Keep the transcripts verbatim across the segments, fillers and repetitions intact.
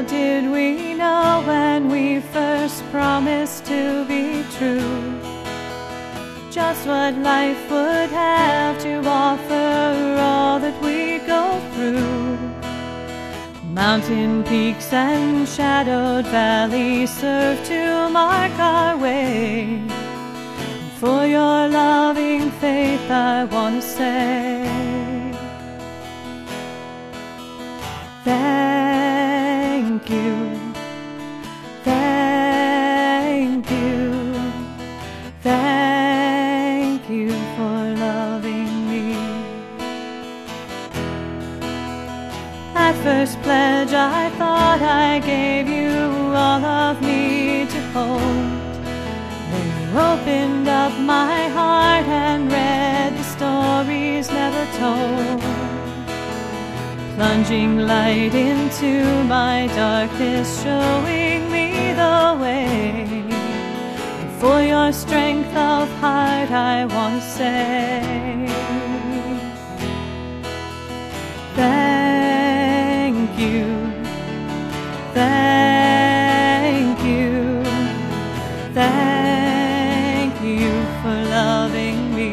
did we know when we first promised to be true just what life would have to offer, all that we go through? Mountain peaks and shadowed valleys serve to mark our way. For your loving faith I want to say thank you, thank you, thank you for loving me. At first pledge I thought I gave you all of me to hold. Then you opened up my heart and read the stories never told, plunging light into my darkness, showing me the way. And for your strength of heart I want to say thank you, thank you, thank you for loving me.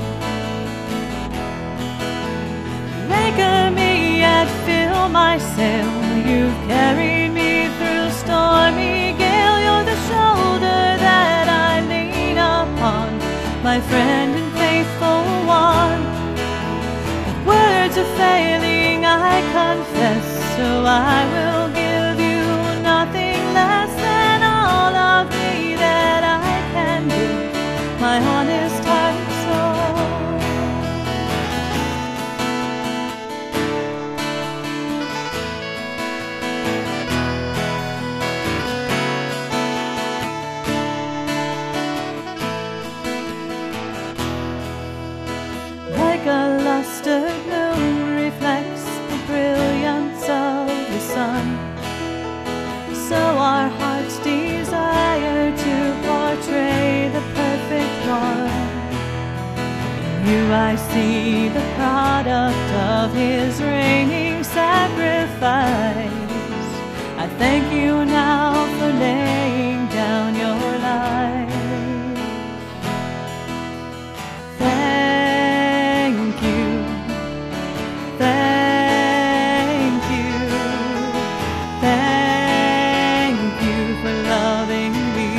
Anchor me and fill my sail, you've carried me through stormy gale. You're the shoulder that I lean upon, my friend and faithful one. If words are failing I confess, so I will give you nothing less than all of me that I can give, my honest heart and soul. Like a lustered moon reflects the brilliance of the sun, so our hearts desire to portray the perfect one. In you I see the product of his reigning sacrifice. I thank you now for laying down your life. Thank you, thank you, thank you for loving me.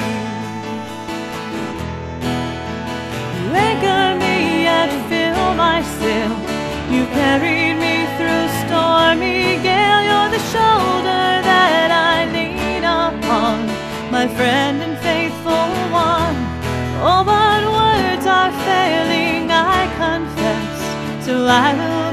You anchor me and fill my sail, you carried me through stormy gale. You're the shoulder that I lean upon, my friend and faithful one. Oh, but words are failing, I confess, so I will